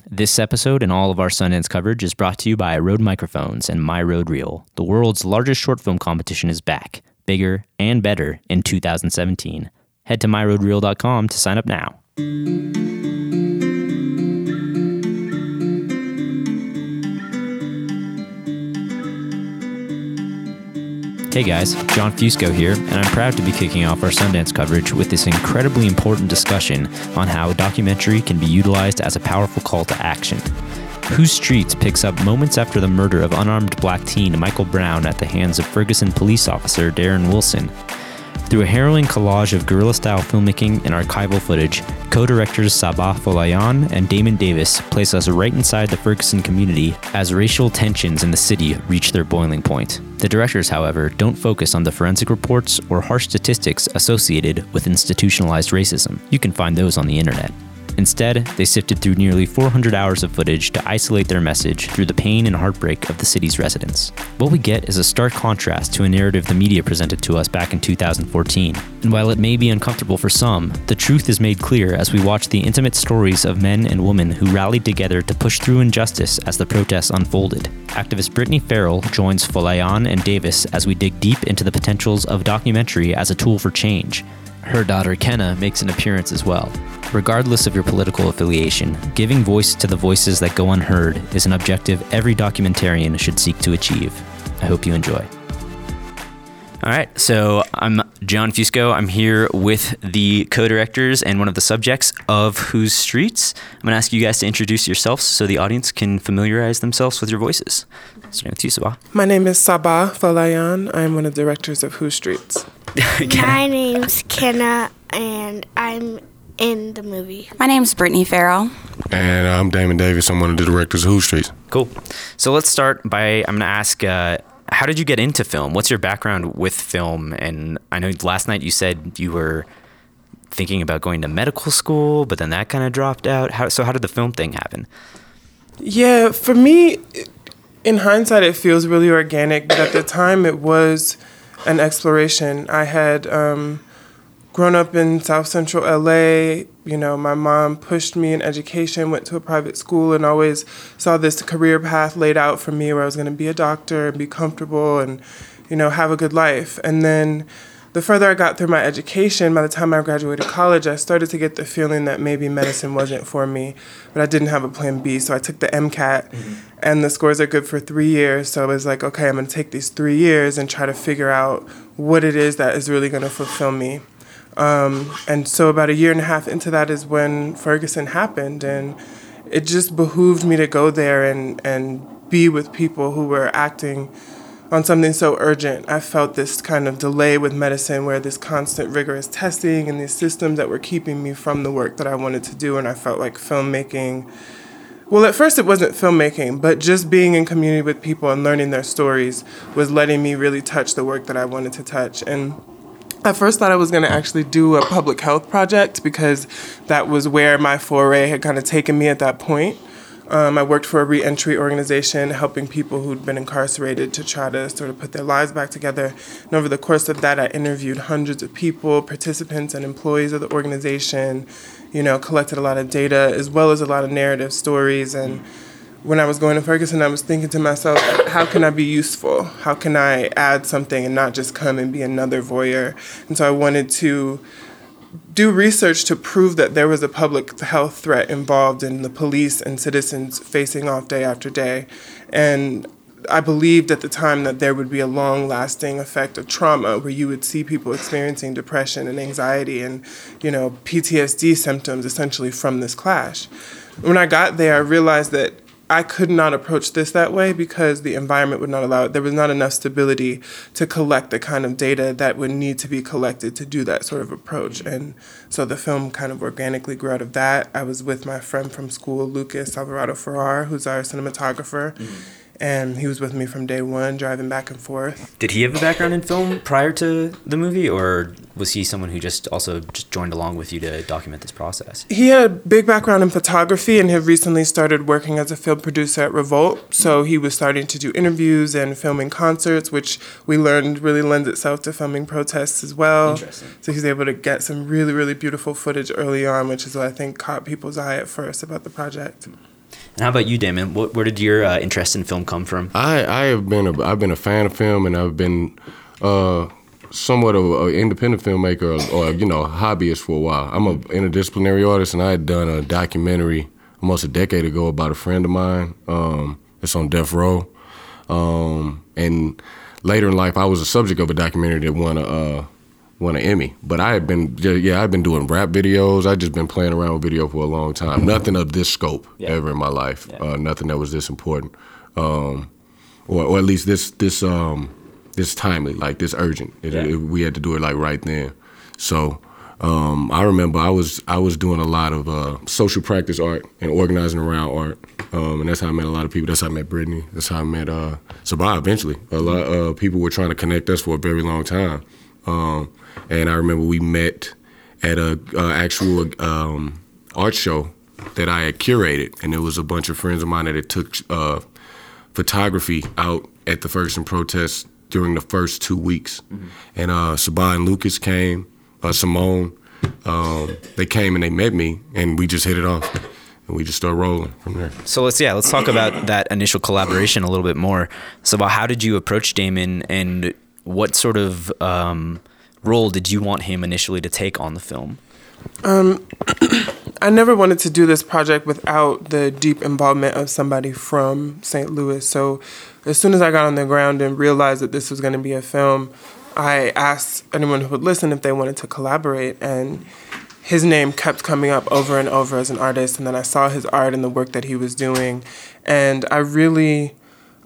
This episode and all of our Sundance coverage is brought to you by Rode Microphones and My Rode Reel. The world's largest short film competition is back, bigger and better in 2017. Head to myrodereel.com to sign up now. Hey guys, John Fusco here, and I'm proud to be kicking off our Sundance coverage with this incredibly important discussion on how a documentary can be utilized as a powerful call to action. Whose Streets picks up moments after the murder of unarmed black teen Michael Brown at the hands of Ferguson police officer Darren Wilson. Through a harrowing collage of guerrilla-style filmmaking and archival footage, co-directors Sabah Folayan and Damon Davis place us right inside the Ferguson community as racial tensions in the city reach their boiling point. The directors, however, don't focus on the forensic reports or harsh statistics associated with institutionalized racism. You can find those on the internet. Instead, they sifted through nearly 400 hours of footage to isolate their message through the pain and heartbreak of the city's residents. What we get is a stark contrast to a narrative the media presented to us back in 2014. And while it may be uncomfortable for some, the truth is made clear as we watch the intimate stories of men and women who rallied together to push through injustice as the protests unfolded. Activist Brittany Farrell joins Folayan and Davis as we dig deep into the potentials of documentary as a tool for change. Her daughter Kenna makes an appearance as well. Regardless of your political affiliation, giving voice to the voices that go unheard is an objective every documentarian should seek to achieve. I hope you enjoy. All right, so I'm John Fusco. I'm here with the co-directors and one of the subjects of Whose Streets. I'm going to ask you guys to introduce yourselves so the audience can familiarize themselves with your voices. Starting with you, Sabah. My name is Sabah Folayan. I'm one of the directors of Whose Streets. My name's Kenna, and I'm in the movie. My name's Brittany Farrell. And I'm Damon Davis. I'm one of the directors of Whose Streets. Cool. So let's start by, I'm going to ask, how did you get into film? What's your background with film? And I know last night you said you were thinking about going to medical school, but then that kind of dropped out. How did the film thing happen? Yeah, for me, in hindsight, it feels really organic, but at the time it was an exploration. I had grown up in South Central LA. You know, my mom pushed me in education, went to a private school, and always saw this career path laid out for me where I was going to be a doctor and be comfortable and, you know, have a good life. And then the further I got through my education, by the time I graduated college, I started to get the feeling that maybe medicine wasn't for me, but I didn't have a plan B. So I took the MCAT, and the scores are good for 3 years. So I was like, okay, I'm going to take these 3 years and try to figure out what it is that is really going to fulfill me. And so about 1.5 years into that is when Ferguson happened, and it just behooved me to go there and be with people who were acting on something so urgent. I felt this kind of delay with medicine where this constant rigorous testing and these systems that were keeping me from the work that I wanted to do, and I felt like filmmaking, well, at first it wasn't filmmaking, but just being in community with people and learning their stories was letting me really touch the work that I wanted to touch. And I first thought I was going to actually do a public health project because that was where my foray had kind of taken me at that point. I worked for a reentry organization helping people who'd been incarcerated to try to sort of put their lives back together. And over the course of that, I interviewed hundreds of people, participants and employees of the organization, you know, collected a lot of data as well as a lot of narrative stories. And when I was going to Ferguson, I was thinking to myself, how can I be useful? How can I add something and not just come and be another voyeur? And so I wanted to do research to prove that there was a public health threat involved in the police and citizens facing off day after day. And I believed at the time that there would be a long-lasting effect of trauma where you would see people experiencing depression and anxiety and, you know, PTSD symptoms essentially from this clash. When I got there, I realized that I could not approach this that way because the environment would not allow it. There was not enough stability to collect the kind of data that would need to be collected to do that sort of approach. And so the film kind of organically grew out of that. I was with my friend from school, Lucas Alvarado Ferrar, who's our cinematographer. And he was with me from day one, driving back and forth. Did he have a background in film prior to the movie, or was he someone who just joined along with you to document this process? He had a big background in photography and had recently started working as a film producer at Revolt. So he was starting to do interviews and filming concerts, which we learned really lends itself to filming protests as well. Interesting. So he's able to get some really, really beautiful footage early on, which is what I think caught people's eye at first about the project. And how about you, Damon? Where did your interest in film come from? I've been a fan of film, and I've been somewhat of an independent filmmaker or hobbyist for a while. I'm an interdisciplinary artist, and I had done a documentary almost a decade ago about a friend of mine. It's on Death Row. And later in life, I was a subject of a documentary that won an Emmy. But I've been doing rap videos. I've just been playing around with video for a long time. Nothing of this scope ever in my life. Nothing that was this important, or at least this timely, like this urgent. We had to do it like right then. So I remember I was doing a lot of social practice art and organizing around art, and that's how I met a lot of people. That's how I met Brittany. That's how I met Sabah eventually. A lot of people were trying to connect us for a very long time, and I remember we met at a actual art show that I had curated, and there was a bunch of friends of mine that had took photography out at the Ferguson protests during the first 2 weeks. Mm-hmm. And Sabah and Lucas came, Simone, they came and they met me, and we just hit it off. And we just started rolling from there. So let's talk about that initial collaboration a little bit more. Sabah, how did you approach Damon, and what sort of role did you want him initially to take on the film? I never wanted to do this project without the deep involvement of somebody from St. Louis. So as soon as I got on the ground and realized that this was going to be a film, I asked anyone who would listen if they wanted to collaborate, and his name kept coming up over and over as an artist. And then I saw his art and the work that he was doing, and I really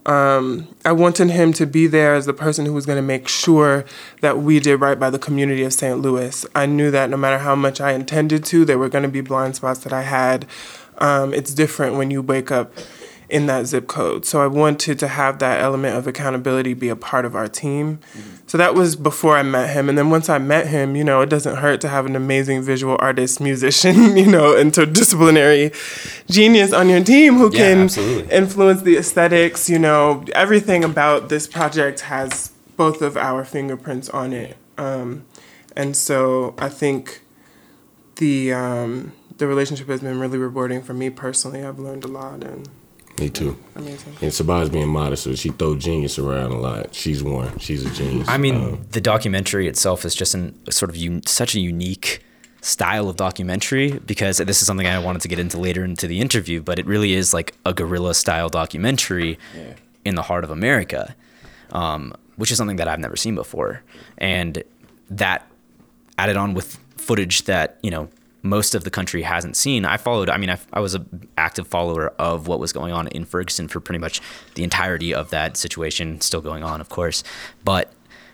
I wanted him to be there as the person who was going to make sure that we did right by the community of St. Louis. I knew that no matter how much I intended to, there were going to be blind spots that I had. It's different when you wake up in that zip code. So I wanted to have that element of accountability be a part of our team. Mm-hmm. So that was before I met him. And then once I met him, it doesn't hurt to have an amazing visual artist, musician, interdisciplinary genius on your team who can absolutely influence the aesthetics. Everything about this project has both of our fingerprints on it. And so I think the relationship has been really rewarding for me personally. I've learned a lot, and me too. Amazing. And Sabah's being modest, so she throws genius around a lot. She's one. She's a genius. I mean, the documentary itself is just such a unique style of documentary, because this is something I wanted to get into later into the interview, but it really is like a guerrilla style documentary in the heart of America, which is something that I've never seen before. And that added on with footage that, most of the country hasn't seen. I was an active follower of what was going on in Ferguson for pretty much the entirety of that situation, still going on, of course. But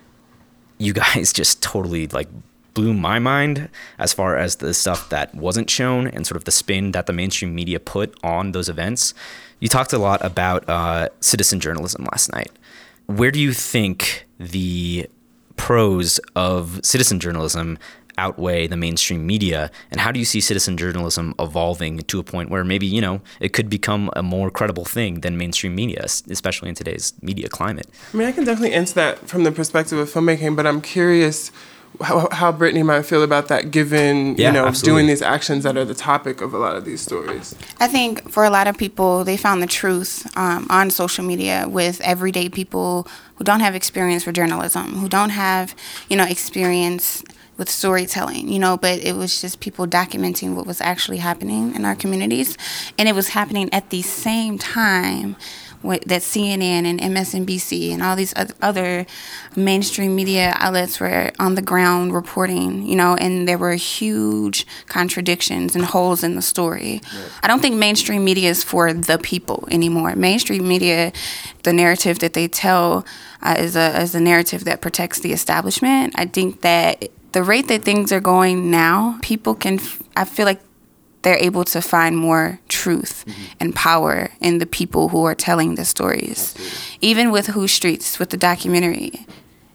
you guys just totally blew my mind as far as the stuff that wasn't shown and sort of the spin that the mainstream media put on those events. You talked a lot about citizen journalism last night. Where do you think the pros of citizen journalism outweigh the mainstream media, and how do you see citizen journalism evolving to a point where maybe it could become a more credible thing than mainstream media, especially in today's media climate? I mean, I can definitely answer that from the perspective of filmmaking, but I'm curious how Brittany might feel about that, given doing these actions that are the topic of a lot of these stories. I think for a lot of people, they found the truth on social media with everyday people who don't have experience with journalism, who don't have experience with storytelling, but it was just people documenting what was actually happening in our communities. And it was happening at the same time that CNN and MSNBC and all these other mainstream media outlets were on the ground reporting, and there were huge contradictions and holes in the story. Right. I don't think mainstream media is for the people anymore. Mainstream media, the narrative that they tell is a narrative that protects the establishment. I think that the rate that things are going now, people I feel like they're able to find more truth and power in the people who are telling the stories. Absolutely. Even with Who Streets, with the documentary,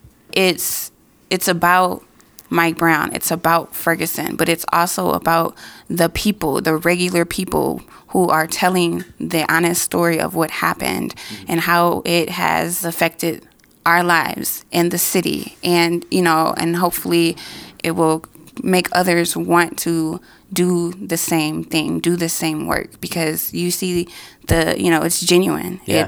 it's about Mike Brown, it's about Ferguson, but it's also about the people, the regular people who are telling the honest story of what happened and how it has affected our lives in the city, and and hopefully it will make others want to do the same thing, do the same work, because you see it's genuine. Yeah.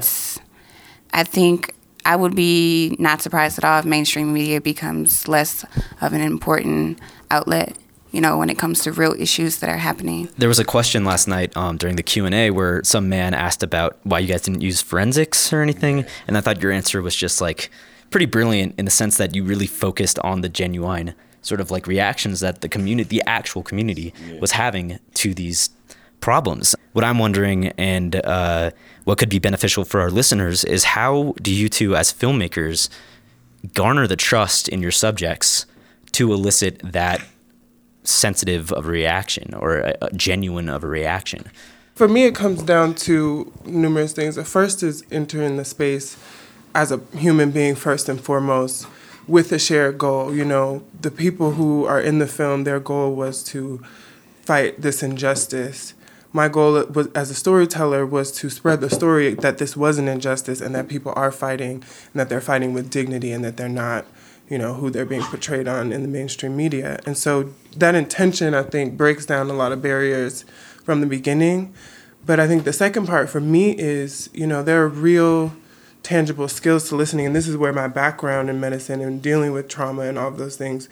I think I would be not surprised at all if mainstream media becomes less of an important outlet, when it comes to real issues that are happening. There was a question last night during the Q&A where some man asked about why you guys didn't use forensics or anything, and I thought your answer was just like pretty brilliant in the sense that you really focused on the genuine sort of like reactions that the actual community was having to these problems. What I'm wondering, and what could be beneficial for our listeners, is how do you two as filmmakers garner the trust in your subjects to elicit that sensitive of a reaction or a genuine of a reaction? For me, it comes down to numerous things. The first is entering the space as a human being first and foremost with a shared goal. The people who are in the film, their goal was to fight this injustice. My goal was, as a storyteller, was to spread the story that this was an injustice and that people are fighting and that they're fighting with dignity and that they're not who they're being portrayed on in the mainstream media. And so that intention, I think, breaks down a lot of barriers from the beginning. But I think the second part for me is, there are real tangible skills to listening. And this is where my background in medicine and dealing with trauma and all of those things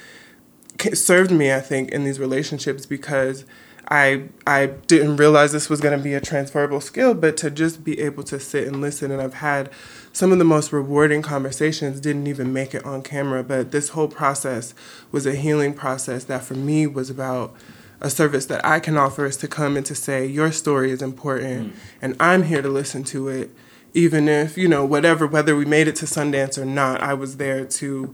served me, I think, in these relationships, because I didn't realize this was going to be a transferable skill, but to just be able to sit and listen. And I've had some of the most rewarding conversations, didn't even make it on camera, but this whole process was a healing process that for me was about a service that I can offer, is to come and to say, your story is important and I'm here to listen to it. Even if, whether we made it to Sundance or not, I was there to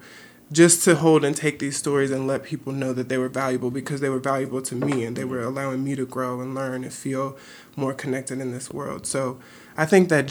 hold and take these stories and let people know that they were valuable, because they were valuable to me and they were allowing me to grow and learn and feel more connected in this world. So I think that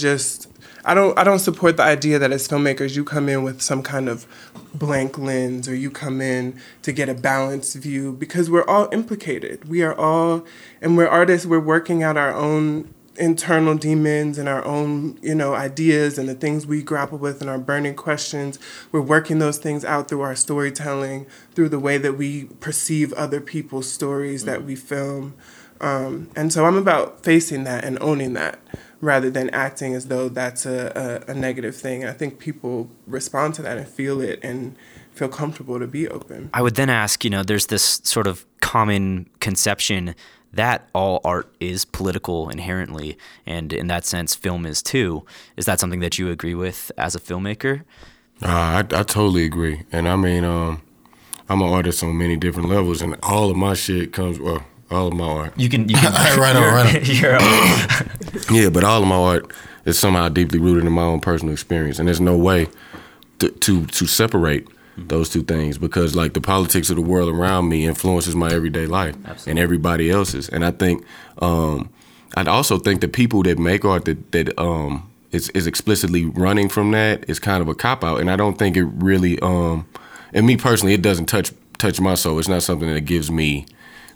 I don't support the idea that as filmmakers you come in with some kind of blank lens or you come in to get a balanced view, because we're all implicated. We are all, and we're artists, we're working out our own internal demons and our own, ideas and the things we grapple with and our burning questions. We're working those things out through our storytelling, through the way that we perceive other people's stories that we film. And so I'm about facing that and owning that rather than acting as though that's a negative thing. I think people respond to that and feel it and feel comfortable to be open. I would then ask, there's this sort of common conception that all art is political inherently, and in that sense, film is too. Is that something that you agree with as a filmmaker? I totally agree. And I mean, I'm an artist on many different levels, and all of my shit comes, all of my art. You can right on. Yeah, but all of my art is somehow deeply rooted in my own personal experience, and there's no way to separate those two things, because like the politics of the world around me influences my everyday life. Absolutely. And everybody else's. And I think I'd also think the people that make art that is explicitly running from that is kind of a cop-out, and I don't think it really and me personally, it doesn't touch my soul. It's not something that gives me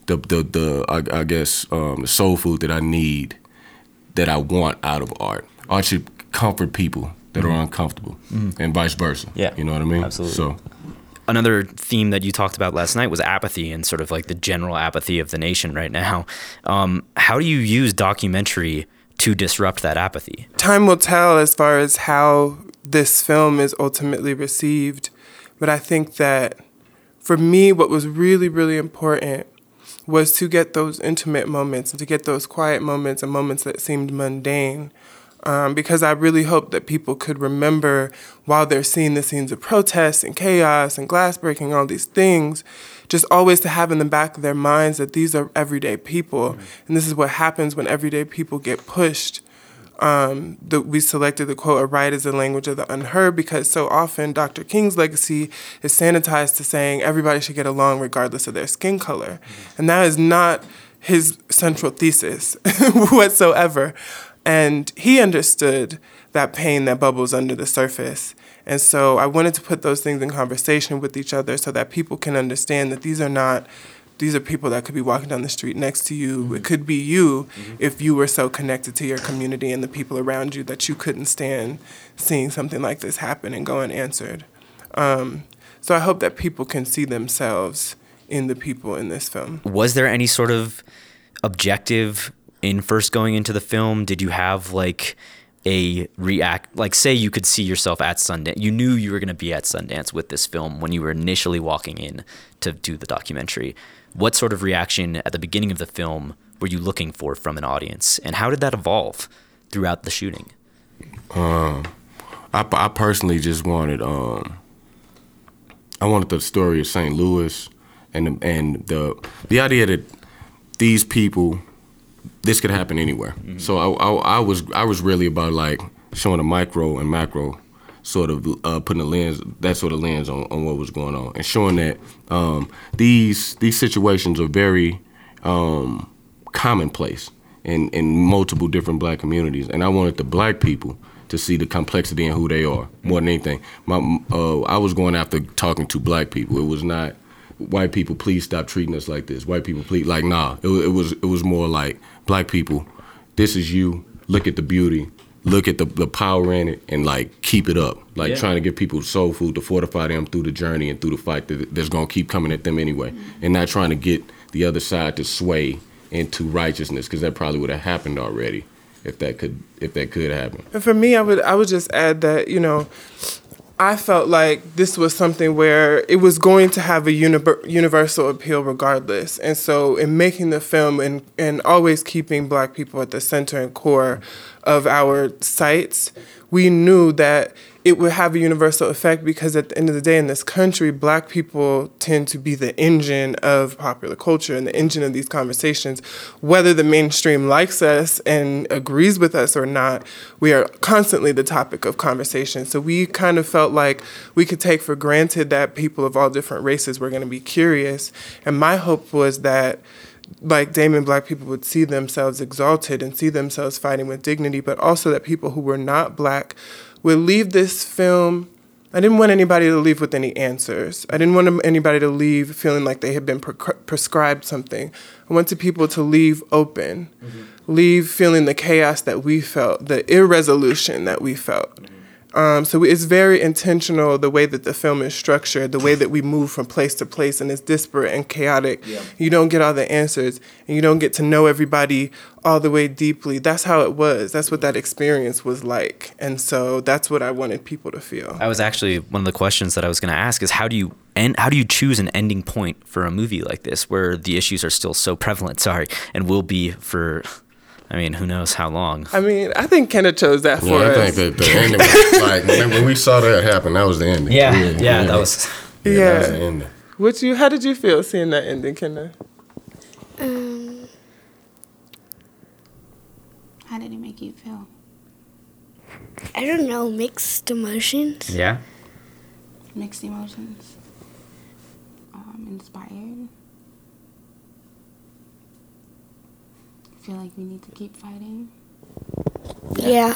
the soul food that I need, that I want out of art. Art should comfort people that are uncomfortable, and vice versa. Yeah, you know what I mean? Absolutely. So, another theme that you talked about last night was apathy and sort of like the general apathy of the nation right now. How do you use documentary to disrupt that apathy? Time will tell as far as how this film is ultimately received, but I think that for me, what was really, really important was to get those intimate moments and to get those quiet moments and moments that seemed mundane. Because I really hope that people could remember, while they're seeing the scenes of protests and chaos and glass breaking, all these things, just always to have in the back of their minds that these are everyday people. And this is what happens when everyday people get pushed. We selected the quote, "A right is the language of the unheard," because so often Dr. King's legacy is sanitized to saying everybody should get along regardless of their skin color. And that is not his central thesis whatsoever. And he understood that pain that bubbles under the surface. And so I wanted to put those things in conversation with each other so that people can understand that these are people that could be walking down the street next to you. Mm-hmm. It could be you if you were so connected to your community and the people around you that you couldn't stand seeing something like this happen and go unanswered. So I hope that people can see themselves in the people in this film. Was there any sort of objective in first going into the film? Did you have like say you could see yourself at Sundance, you knew you were going to be at Sundance with this film when you were initially walking in to do the documentary. What sort of reaction at the beginning of the film were you looking for from an audience, and how did that evolve throughout the shooting? I personally just wanted I wanted the story of St. Louis and the idea that these people, this could happen anywhere. Mm-hmm. So I was really about like showing a micro and macro sort of putting a lens, that sort of lens on what was going on, and showing that these situations are very commonplace in multiple different black communities, and I wanted the black people to see the complexity in who they are more than anything. I was going after talking to black people. It was not white people, please stop treating us like this. White people, please, like, nah. It was more like black people, this is you. Look at the beauty. Look at the power in it, and like keep it up. Like trying to give people soul food to fortify them through the journey and through the fight that's gonna keep coming at them anyway, and not trying to get the other side to sway into righteousness, because that probably would have happened already if that could happen. And for me, I would just add that, you know, I felt like this was something where it was going to have a universal appeal regardless. And so in making the film and always keeping black people at the center and core of our sights, we knew that it would have a universal effect, because at the end of the day in this country, black people tend to be the engine of popular culture and the engine of these conversations. Whether the mainstream likes us and agrees with us or not, we are constantly the topic of conversation. So we kind of felt like we could take for granted that people of all different races were going to be curious. And my hope was that, like Damon, black people would see themselves exalted and see themselves fighting with dignity, but also that people who were not black would leave this film. I didn't want anybody to leave with any answers. I didn't want anybody to leave feeling like they had been prescribed something. I wanted people to leave open, leave feeling the chaos that we felt, the irresolution that we felt. So it's very intentional, the way that the film is structured, the way that we move from place to place, and it's disparate and chaotic. Yeah. You don't get all the answers, and you don't get to know everybody all the way deeply. That's how it was. That's what that experience was like. And so that's what I wanted people to feel. That was actually one of the questions that I was going to ask, is how do you choose an ending point for a movie like this, where the issues are still so prevalent, and will be for... I mean, who knows how long? I mean, I think Kenna chose that for us. I think that the ending was, like, when we saw that happen, that was the ending. Yeah, that was... that was the ending. How did you feel seeing that ending, Kenna? How did it make you feel? I don't know, mixed emotions. Yeah? Mixed emotions. Inspired. Feel like we need to keep fighting. Yeah.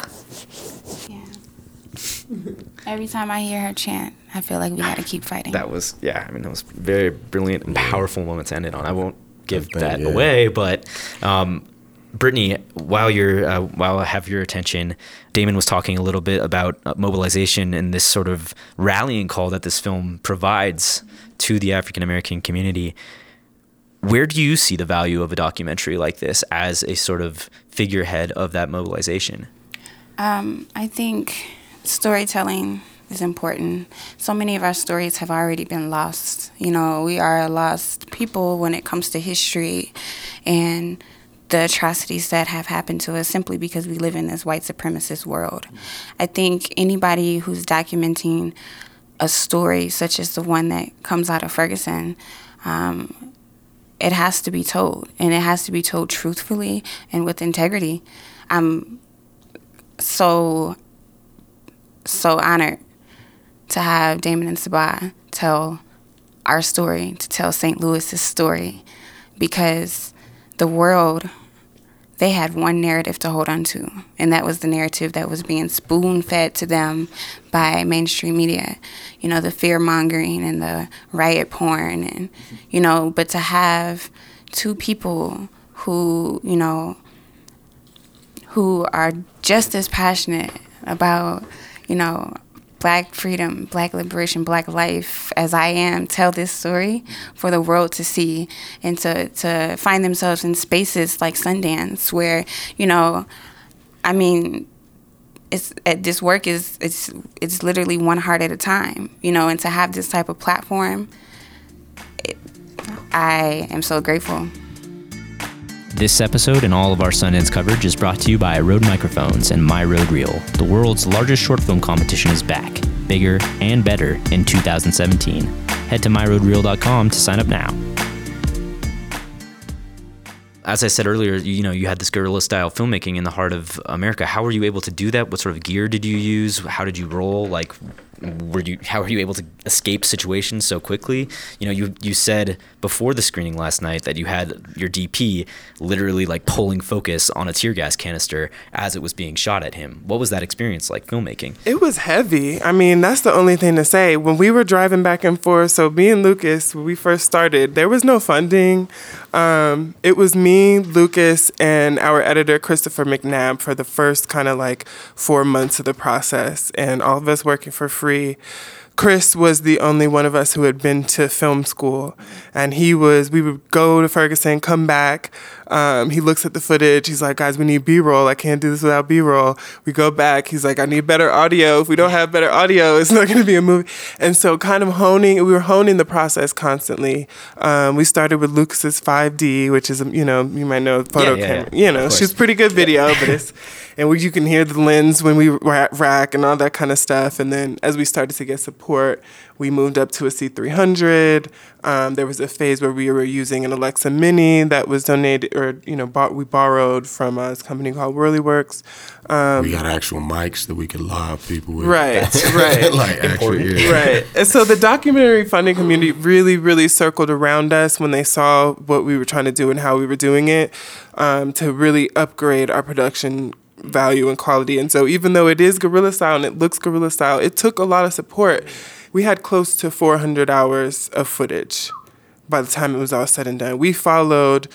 Every time I hear her chant, I feel like we got to keip fighting. That was very brilliant and powerful moment to end it on. I won't give that away, but Brittany, while I have your attention, Damon was talking a little bit about mobilization and this sort of rallying call that this film provides to the African American community. Where do you see the value of a documentary like this as a sort of figurehead of that mobilization? I think storytelling is important. So many of our stories have already been lost. You know, we are lost people when it comes to history and the atrocities that have happened to us simply because we live in this white supremacist world. I think anybody who's documenting a story such as the one that comes out of Ferguson, it has to be told, and it has to be told truthfully and with integrity. I'm so honored to have Damon and Sabah tell our story, to tell St. Louis's story, because the world, they had one narrative to hold on to, and that was the narrative that was being spoon-fed to them by mainstream media. You know, the fear-mongering and the riot porn, and, you know, but to have two people who, you know, who are just as passionate about, you know, Black freedom, Black liberation, Black life, as I am, tell this story for the world to see and to find themselves in spaces like Sundance where, you know, I mean, this work it's literally one heart at a time, you know, and to have this type of platform, I am so grateful. This episode and all of our Sundance coverage is brought to you by Rode Microphones and My Road Reel. The world's largest short film competition is back, bigger and better in 2017. Head to myroadreel.com to sign up now. As I said earlier, you had this guerrilla-style filmmaking in the heart of America. How were you able to do that? What sort of gear did you use? How did you roll? Like, how were you able to escape situations so quickly? You said before the screening last night that you had your DP literally like pulling focus on a tear gas canister as it was being shot at him. What was that experience like filmmaking? It was heavy. I mean, that's the only thing to say. When we were driving back and forth, so me and Lucas, when we first started, there was no funding. It was me, Lucas, and our editor, Christopher McNabb, for the first kind of like 4 months of the process, and all of us working for free. Chris was the only one of us who had been to film school, and we would go to Ferguson, come back. He looks at the footage. He's like, guys, we need B-roll. I can't do this without B-roll. We go back. He's like, I need better audio. If we don't have better audio, it's not going to be a movie. And so kind of we were honing the process constantly. We started with Lucas's 5D, which is, you might know, photo camera. She's pretty good video, but and you can hear the lens when we were at rack and all that kind of stuff. And then as we started to get support, we moved up to a C300. There was a phase where we were using an Alexa Mini that was donated, or we borrowed from a company called WhirlyWorks. We got actual mics that we could live people with. Right. Like actually, yeah. Right. And so the documentary funding community really, really circled around us when they saw what we were trying to do and how we were doing it, to really upgrade our production value and quality. And so even though it is guerrilla style and it looks guerrilla style, it took a lot of support. We had close to 400 hours of footage by the time it was all said and done. We followed,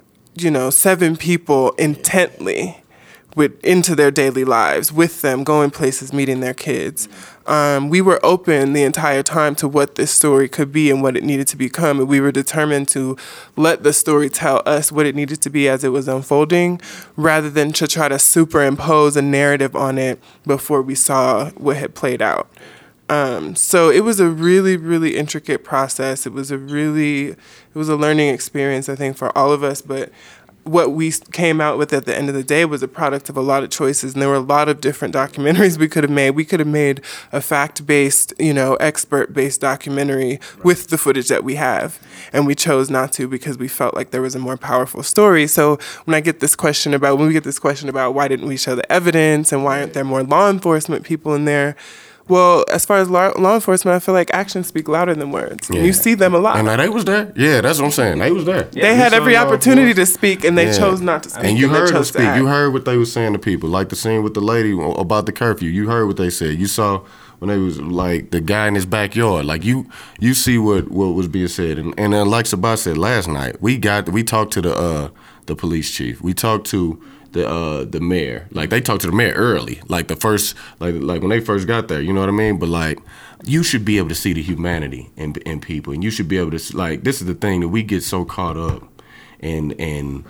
7 people intently into their daily lives with them, going places, meeting their kids. We were open the entire time to what this story could be and what it needed to become, and we were determined to let the story tell us what it needed to be as it was unfolding, rather than to try to superimpose a narrative on it before we saw what had played out. So it was a really, really intricate process. It was a learning experience, I think, for all of us, but what we came out with at the end of the day was a product of a lot of choices, and there were a lot of different documentaries we could have made. We could have made a fact-based, expert-based documentary with the footage that we have, and we chose not to because we felt like there was a more powerful story. So when we get this question about why didn't we show the evidence and why aren't there more law enforcement people in there, well, as far as law enforcement, I feel like actions speak louder than words. Yeah. And you see them a lot. And they was there. Yeah, that's what I'm saying. They was there. They had every opportunity to speak, and they chose not to speak. And you heard them speak. You heard what they was saying to people. Like the scene with the lady about the curfew. You heard what they said. You saw when they was like the guy in his backyard. Like you see what was being said. And like Sabah said last night, we talked to the police chief. We talked to the mayor. Like they talked to the mayor early, like the first, like when they first got there, you know what I mean? But like, you should be able to see the humanity in people, and you should be able to, like, this is the thing that we get so caught up in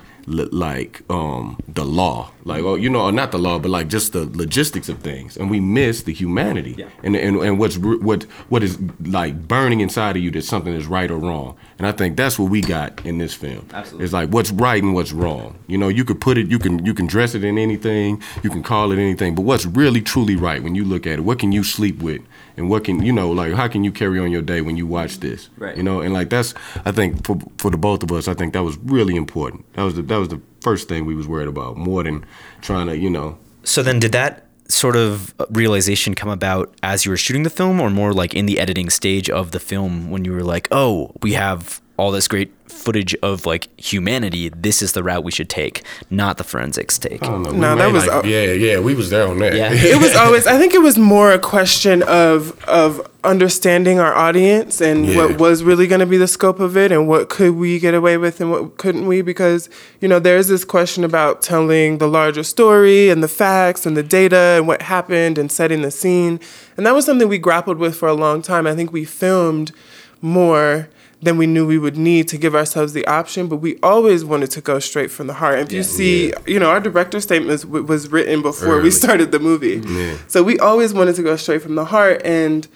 the law, like, or not the law, but like just the logistics of things, and we miss the humanity and what is like burning inside of you, that something is right or wrong. And I think that's what we got in this film. Absolutely. It's like what's right and what's wrong. You could put it, you can dress it in anything, you can call it anything, but what's really truly right when you look at it? What can you sleep with? And what can, like, how can you carry on your day when you watch this? Right. And like, that's, I think for the both of us, I think that was really important. That was the first thing we was worried about, more than trying to, So then did that sort of realization come about as you were shooting the film, or more like in the editing stage of the film when you were like, oh, we have all this great footage of like humanity, this is the route we should take, not the forensics take. I don't know. No, that was we was there on that. Yeah. It was always, I think it was more a question of understanding our audience and what was really going to be the scope of it and what could we get away with and what couldn't we, because, you know, there's this question about telling the larger story and the facts and the data and what happened and setting the scene. And that was something we grappled with for a long time. I think we filmed more than we knew we would need to give ourselves the option, but we always wanted to go straight from the heart. If you see, you know, our director statement was written before we started the movie. Yeah. So we always wanted to go straight from the heart, and,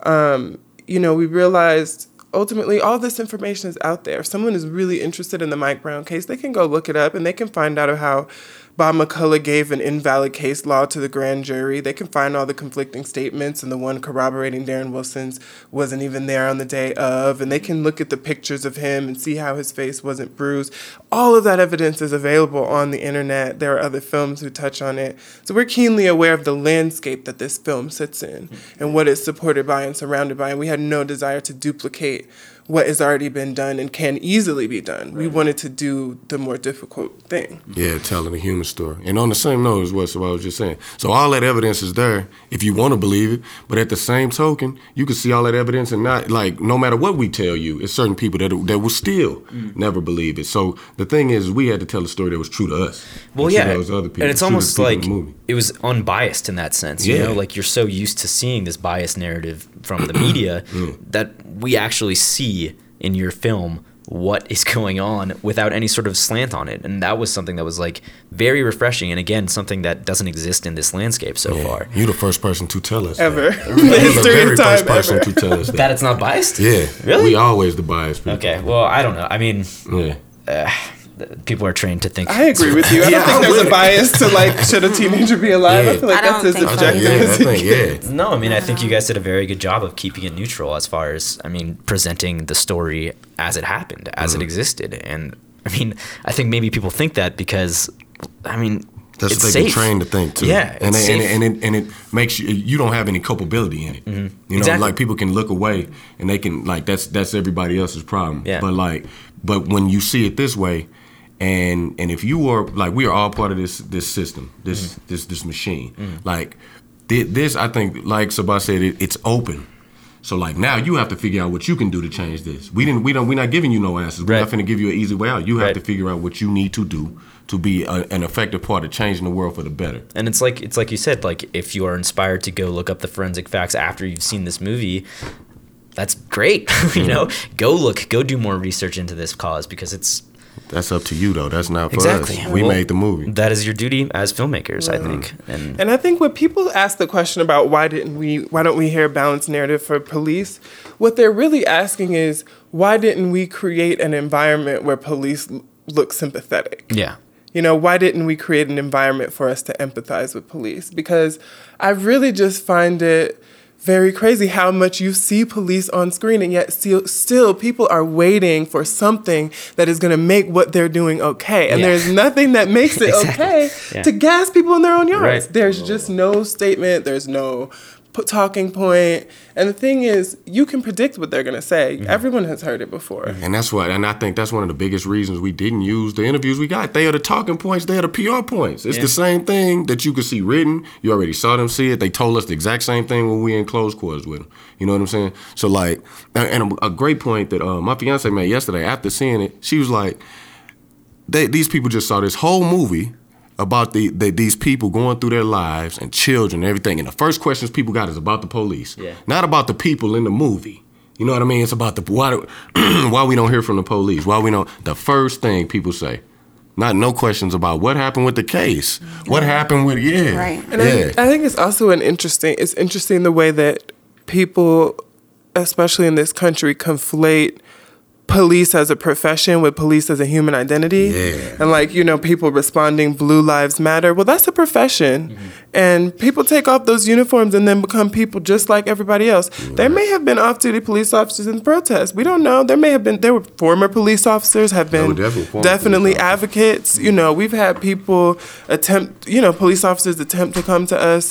you know, we realized ultimately all this information is out there. If someone is really interested in the Mike Brown case, they can go look it up, and they can find out how Bob McCullough gave an invalid case law to the grand jury. They can find all the conflicting statements, and the one corroborating Darren Wilson's wasn't even there on the day of. And they can look at the pictures of him and see how his face wasn't bruised. All of that evidence is available on the internet. There are other films who touch on it. So we're keenly aware of the landscape that this film sits in and what it's supported by and surrounded by. And we had no desire to duplicate what has already been done and can easily be done. Right. We wanted to do the more difficult thing. Yeah, telling a human story. And on the same note as what I was just saying. So all that evidence is there if you want to believe it, but at the same token, you can see all that evidence and not, like, no matter what we tell you, it's certain people that will still never believe it. So the thing is, we had to tell a story that was true to us. Well, yeah, those other people, and it's almost like it was unbiased in that sense. You know, like you're so used to seeing this biased narrative from the media that we actually see in your film what is going on without any sort of slant on it, and that was something that was like very refreshing, and again something that doesn't exist in this landscape so far. You're the first person to tell us ever. That. The history of time first person ever. To tell us that it's not biased. Yeah, really. We always the biased people. Okay, well I don't know. I mean, people are trained to think. I agree with you. I don't think there's a bias to like, should a teenager be alive? I feel like that's as objective. No, I mean, I think you guys did a very good job of keeping it neutral as far as, I mean, presenting the story as it happened, as it existed. And I mean, I think maybe people think that because, I mean, that's it's what they've been safe. trained to think too. Yeah, and it makes you don't have any culpability in it. Mm-hmm. You know, like people can look away and they can like that's everybody else's problem. Yeah. But when you see it this way, and if you are like, we are all part of this system, this machine. Like this, I think, like Sabah said, it's open. So like now you have to figure out what you can do to change this. We're not giving you no answers. We're not going to give you an easy way out. You have to figure out what you need to do to be an effective part of changing the world for the better. And it's like you said, like if you are inspired to go look up the forensic facts after you've seen this movie, that's great. You know, go do more research into this cause, because that's up to you though. That's not for exactly. us. We made the movie. That is your duty as filmmakers, I think. And I think when people ask the question about why don't we hear a balanced narrative for police, what they're really asking is, why didn't we create an environment where police look sympathetic? Yeah. You know, why didn't we create an environment for us to empathize with police? Because I really just find it very crazy how much you see police on screen, and yet still people are waiting for something that is going to make what they're doing okay. And there's nothing that makes it okay to gas people in their own yards. Right. There's just no statement. There's no talking point. And the thing is, you can predict what they're going to say. Everyone has heard it before. And I think that's one of the biggest reasons we didn't use the interviews we got. They are the talking points. They are the PR points. It's the same thing that you could see written. You already saw them see it. They told us the exact same thing when we in close quarters with them. You know what I'm saying? So like, and a great point that my fiance made yesterday after seeing it, she was like, these people just saw this whole movie about these people going through their lives and children and everything. And the first questions people got is about the police, not about the people in the movie. You know what I mean? It's about why we don't hear from the police, why we don't. The first thing people say, no questions about what happened with the case, what happened with, Right. And I think it's also it's interesting the way that people, especially in this country, conflate police as a profession with police as a human identity. Yeah. And like, you know, people responding Blue Lives Matter. Well, that's a profession. And people take off those uniforms and then become people just like everybody else. Right. There may have been off-duty police officers in protests. We don't know. There were former police officers, have been definitely advocates. You know, we've had people police officers attempt to come to us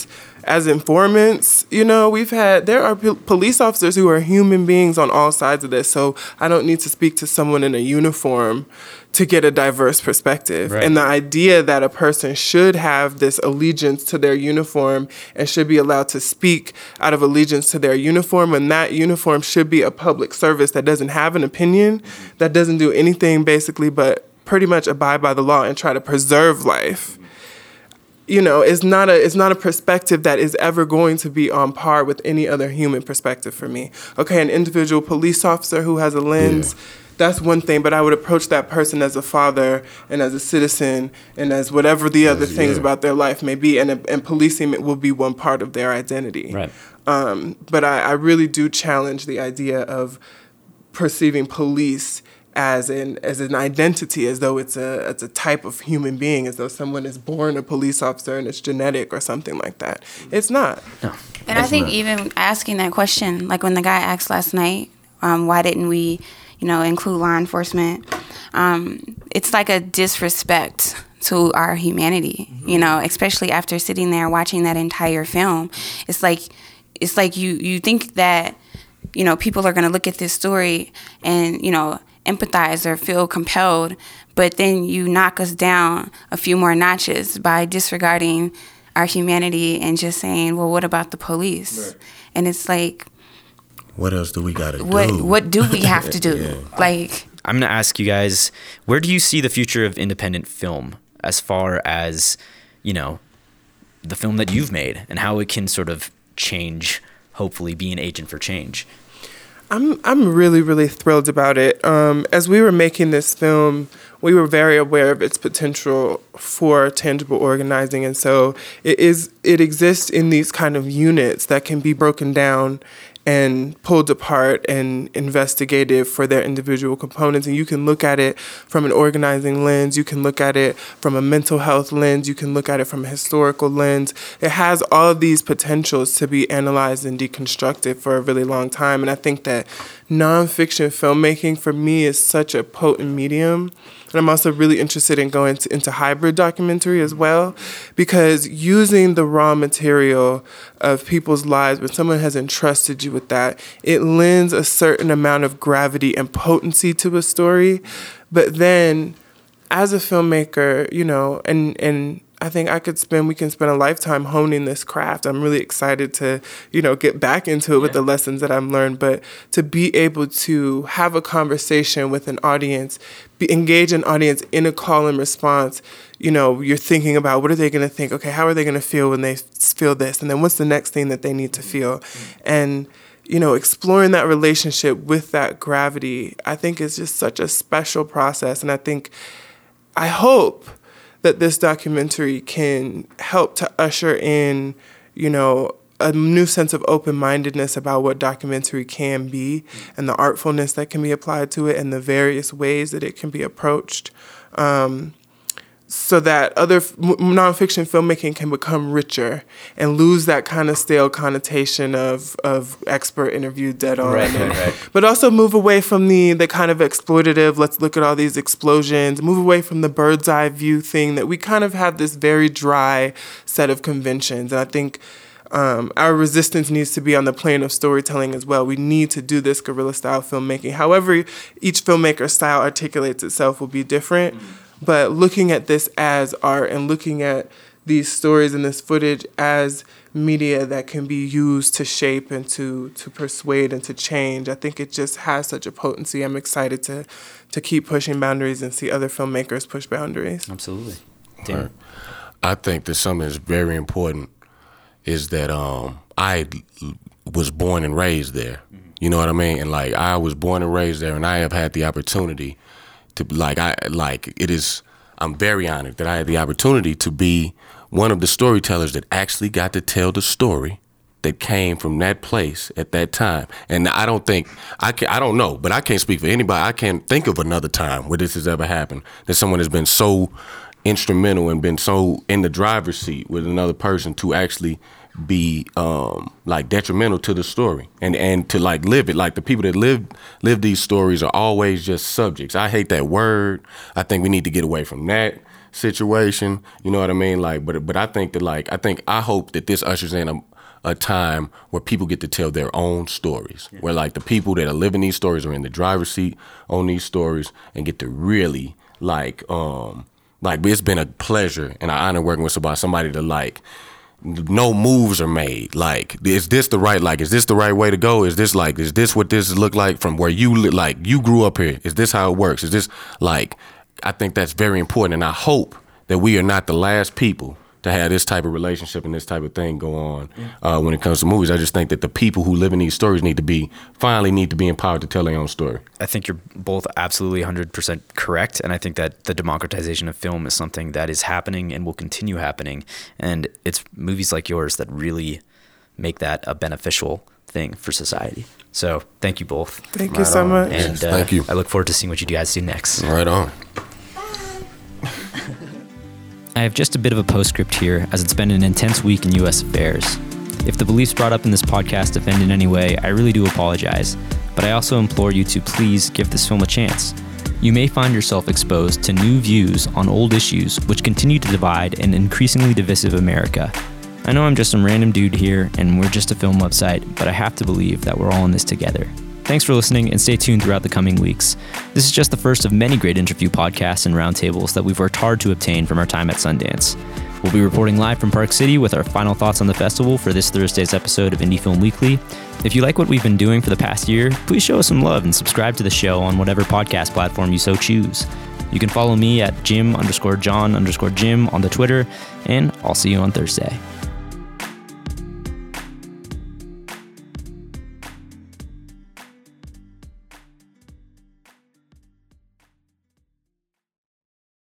as informants. You know, there are police officers who are human beings on all sides of this, so I don't need to speak to someone in a uniform to get a diverse perspective. Right. And the idea that a person should have this allegiance to their uniform and should be allowed to speak out of allegiance to their uniform, and that uniform should be a public service that doesn't have an opinion, that doesn't do anything basically but pretty much abide by the law and try to preserve life. You know, it's not a perspective that is ever going to be on par with any other human perspective for me. Okay, an individual police officer who has a lens, that's one thing, but I would approach that person as a father and as a citizen and as whatever the other things about their life may be, and policing will be one part of their identity. Right. But I really do challenge the idea of perceiving police as an identity, as though it's a type of human being, as though someone is born a police officer and it's genetic or something like that. It's not. No. And I think even asking that question, like when the guy asked last night, why didn't we, include law enforcement? It's like a disrespect to our humanity, especially after sitting there watching that entire film. It's like you think that, people are going to look at this story and, empathize or feel compelled, but then you knock us down a few more notches by disregarding our humanity and just saying, well, what about the police? Right. And it's like, what else do we got to do? What do we have to do? Yeah. Like, I'm going to ask you guys, where do you see the future of independent film as far as, the film that you've made and how it can sort of change, hopefully be an agent for change? I'm really, really thrilled about it. As we were making this film, we were very aware of its potential for tangible organizing. And so it exists in these kind of units that can be broken down and pulled apart and investigated for their individual components. And you can look at it from an organizing lens. You can look at it from a mental health lens. You can look at it from a historical lens. It has all of these potentials to be analyzed and deconstructed for a really long time. And I think that nonfiction filmmaking for me is such a potent medium. And I'm also really interested in going into hybrid documentary as well, because using the raw material of people's lives, when someone has entrusted you with that, it lends a certain amount of gravity and potency to a story. But then as a filmmaker, and I think we can spend a lifetime honing this craft. I'm really excited to, get back into it with the lessons that I've learned, but to be able to have a conversation with an audience, engage an audience in a call and response. You're thinking about, what are they going to think? Okay, how are they going to feel when they feel this? And then what's the next thing that they need to feel? And, exploring that relationship with that gravity, I think is just such a special process. And I hope that this documentary can help to usher in, a new sense of open-mindedness about what documentary can be and the artfulness that can be applied to it and the various ways that it can be approached, so that other nonfiction filmmaking can become richer and lose that kind of stale connotation of expert interview dead on. Right. But also move away from the kind of exploitative, let's look at all these explosions, move away from the bird's eye view thing that we kind of have this very dry set of conventions. And I think our resistance needs to be on the plane of storytelling as well. We need to do this guerrilla-style filmmaking. However, each filmmaker's style articulates itself will be different. But looking at this as art and looking at these stories and this footage as media that can be used to shape and to persuade and to change, I think it just has such a potency. I'm excited to keep pushing boundaries and see other filmmakers push boundaries. Absolutely. Right. I think that something that's very important is that I was born and raised there. You know what I mean? And I was born and raised there, and I have had the opportunity to I'm very honored that I had the opportunity to be one of the storytellers that actually got to tell the story that came from that place at that time. And I don't know, but I can't speak for anybody. I can't think of another time where this has ever happened, that someone has been so instrumental and been so in the driver's seat with another person to actually be detrimental to the story and to live it. Like the people that live these stories are always just subjects. I hate that word. I think we need to get away from that. situation. You know what I mean? Like, but I think that I hope that this ushers in a time where people get to tell their own stories, where like the people that are living these stories are in the driver's seat on these stories and get to really like it's been a pleasure and an honor working with somebody to like no moves are made. Like, is this the right way to go? Is this what this look like from where you grew up here? Is this how it works? Is this like, I think that's very important. And I hope that we are not the last people to have this type of relationship and this type of thing go on when it comes to movies. I just think that the people who live in these stories need to be empowered to tell their own story. I think you're both absolutely 100% correct, and I think that the democratization of film is something that is happening and will continue happening, and it's movies like yours that really make that a beneficial thing for society. So thank you both. Thank you so much. And thank you. I look forward to seeing what you guys do next. Right on. I have just a bit of a postscript here, as it's been an intense week in U.S. affairs. If the beliefs brought up in this podcast offend in any way, I really do apologize, but I also implore you to please give this film a chance. You may find yourself exposed to new views on old issues which continue to divide an increasingly divisive America. I know I'm just some random dude here, and we're just a film website, but I have to believe that we're all in this together. Thanks for listening, and stay tuned throughout the coming weeks. This is just the first of many great interview podcasts and roundtables that we've worked hard to obtain from our time at Sundance. We'll be reporting live from Park City with our final thoughts on the festival for this Thursday's episode of Indie Film Weekly. If you like what we've been doing for the past year, please show us some love and subscribe to the show on whatever podcast platform you so choose. You can follow me at Jim_John_Jim on the Twitter, and I'll see you on Thursday.